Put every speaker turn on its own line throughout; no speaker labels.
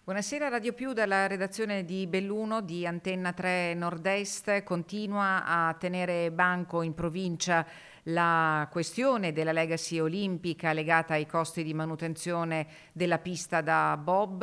Buonasera, Radio Più dalla redazione di Belluno di Antenna 3 Nord-Est. Continua a tenere banco in provincia la questione della legacy olimpica legata ai costi di manutenzione della pista da bob.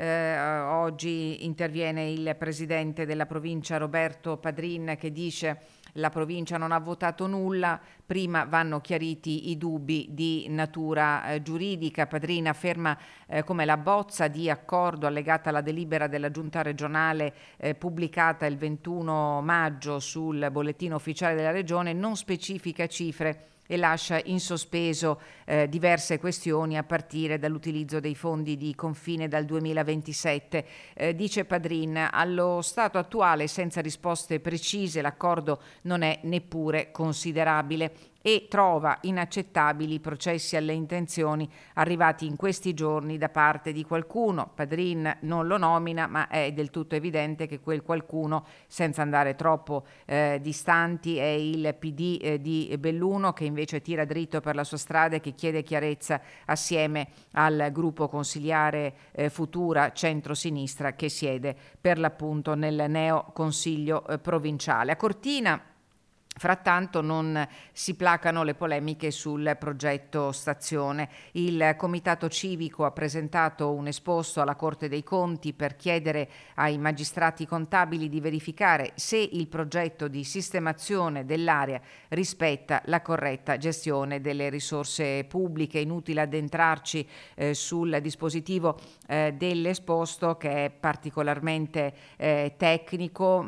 Oggi interviene il presidente della provincia Roberto Padrin che dice: la provincia non ha votato nulla, prima vanno chiariti i dubbi di natura giuridica. Padrin afferma come la bozza di accordo allegata alla delibera della giunta regionale pubblicata il 21 maggio sul bollettino ufficiale della regione non specifica cifre e lascia in sospeso diverse questioni a partire dall'utilizzo dei fondi di confine dal 2027. Dice Padrin, allo stato attuale senza risposte precise l'accordo non è neppure considerabile e trova inaccettabili i processi alle intenzioni arrivati in questi giorni da parte di qualcuno. Padrin non lo nomina, ma è del tutto evidente che quel qualcuno, senza andare troppo distanti, è il PD di Belluno, che invece tira dritto per la sua strada e che chiede chiarezza assieme al gruppo consiliare Futura Centrosinistra che siede per l'appunto nel neo consiglio provinciale. A Cortina frattanto non si placano le polemiche sul progetto stazione. Il comitato civico ha presentato un esposto alla Corte dei Conti per chiedere ai magistrati contabili di verificare se il progetto di sistemazione dell'area rispetta la corretta gestione delle risorse pubbliche. Inutile addentrarci sul dispositivo dell'esposto, che è particolarmente tecnico,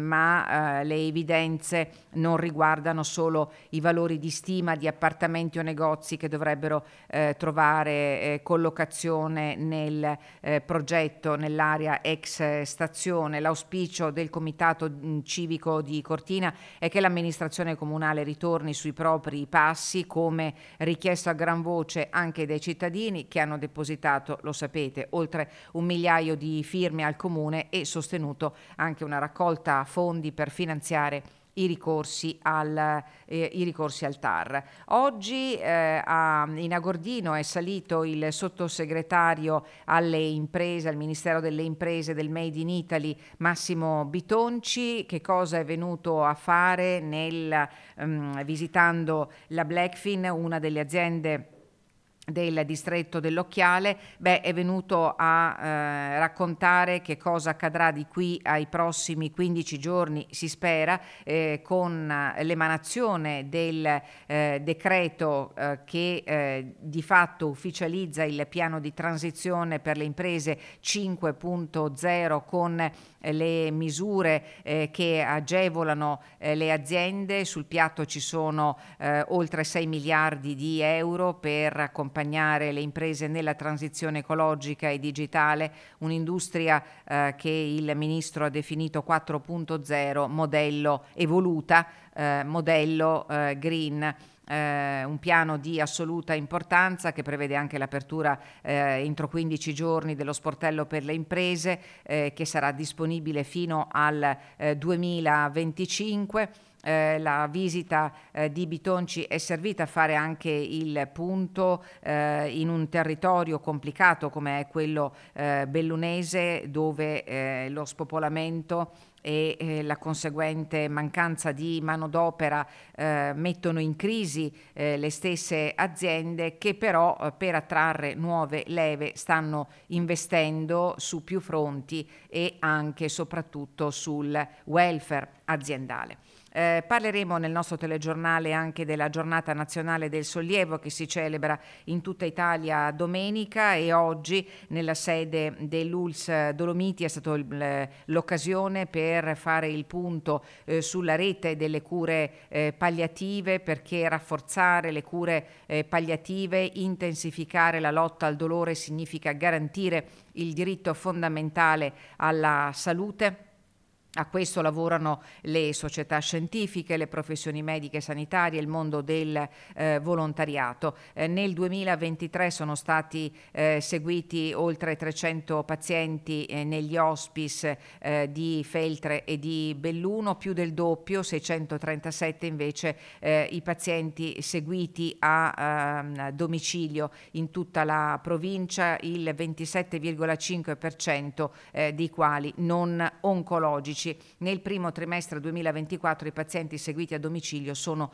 ma le evidenze non riguardano solo i valori di stima di appartamenti o negozi che dovrebbero trovare collocazione nel progetto nell'area ex stazione. L'auspicio del comitato civico di Cortina è che l'amministrazione comunale ritorni sui propri passi, come richiesto a gran voce anche dai cittadini che hanno depositato, lo sapete, oltre 1 migliaio di firme al comune e sostenuto anche una raccolta fondi per finanziare i ricorsi al TAR. Oggi in Agordino è salito il sottosegretario alle imprese, al Ministero delle Imprese del Made in Italy, Massimo Bitonci. Che cosa è venuto a fare visitando la Blackfin, una delle aziende del distretto dell'Occhiale? È venuto a raccontare che cosa accadrà di qui ai prossimi 15 giorni, si spera, con l'emanazione del decreto che di fatto ufficializza il piano di transizione per le imprese 5.0 con le misure che agevolano le aziende. Sul piatto ci sono oltre 6 miliardi di euro per accompagnare le imprese nella transizione ecologica e digitale, un'industria che il ministro ha definito 4.0, modello evoluta, modello green. Un piano di assoluta importanza che prevede anche l'apertura entro 15 giorni dello sportello per le imprese che sarà disponibile fino al 2025. La visita di Bitonci è servita a fare anche il punto in un territorio complicato come è quello bellunese, dove lo spopolamento e la conseguente mancanza di manodopera mettono in crisi le stesse aziende, che però per attrarre nuove leve stanno investendo su più fronti e anche e soprattutto sul welfare aziendale. Parleremo nel nostro telegiornale anche della giornata nazionale del sollievo che si celebra in tutta Italia domenica, e oggi nella sede dell'ULSS Dolomiti è stata l'occasione per fare il punto sulla rete delle cure palliative, perché rafforzare le cure palliative, intensificare la lotta al dolore significa garantire il diritto fondamentale alla salute A questo lavorano le società scientifiche, le professioni mediche e sanitarie, il mondo del volontariato. Nel 2023 sono stati seguiti oltre 300 pazienti negli hospice di Feltre e di Belluno, più del doppio, 637 invece i pazienti seguiti a domicilio in tutta la provincia, il 27,5% di quali non oncologici. Nel primo trimestre 2024 i pazienti seguiti a domicilio sono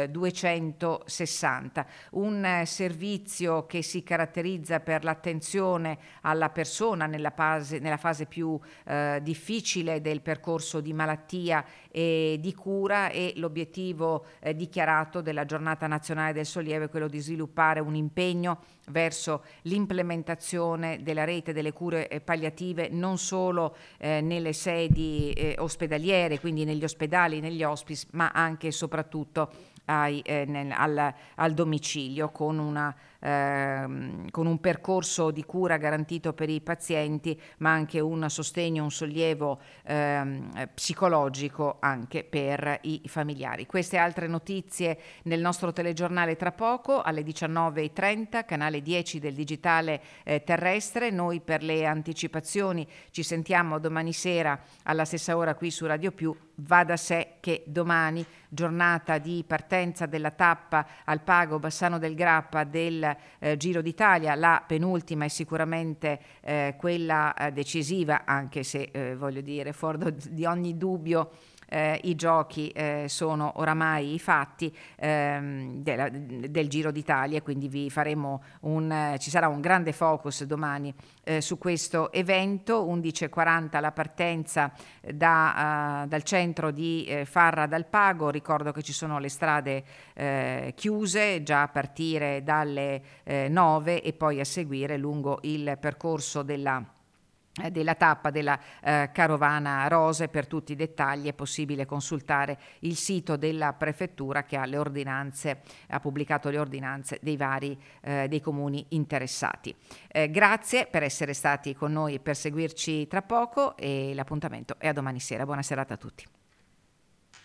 260. Un servizio che si caratterizza per l'attenzione alla persona nella fase più difficile del percorso di malattia e di cura, e l'obiettivo dichiarato della Giornata Nazionale del Sollievo è quello di sviluppare un impegno verso l'implementazione della rete delle cure palliative non solo nelle sedi ospedaliere, quindi negli ospedali, negli hospice, ma anche e soprattutto al domicilio, con un percorso di cura garantito per i pazienti, ma anche un sostegno, un sollievo psicologico anche per i familiari. Queste altre notizie nel nostro telegiornale tra poco alle 19:30, canale 10 del digitale terrestre. Noi per le anticipazioni ci sentiamo domani sera alla stessa ora qui su Radio Più. Va da sé che domani, giornata di partenza della tappa al Pago Bassano del Grappa del Giro d'Italia, la penultima e sicuramente quella decisiva, anche se voglio dire, fuori di ogni dubbio, i giochi sono oramai fatti del Giro d'Italia, quindi ci sarà un grande focus domani su questo evento. 11:40 la partenza dal centro di Farra dal Pago. Ricordo che ci sono le strade chiuse già a partire dalle 9 e poi a seguire lungo il percorso della tappa della Carovana Rose. Per tutti i dettagli è possibile consultare il sito della prefettura, che ha pubblicato le ordinanze dei comuni interessati. Grazie per essere stati con noi e per seguirci tra poco, e l'appuntamento è a domani sera. Buona serata a tutti.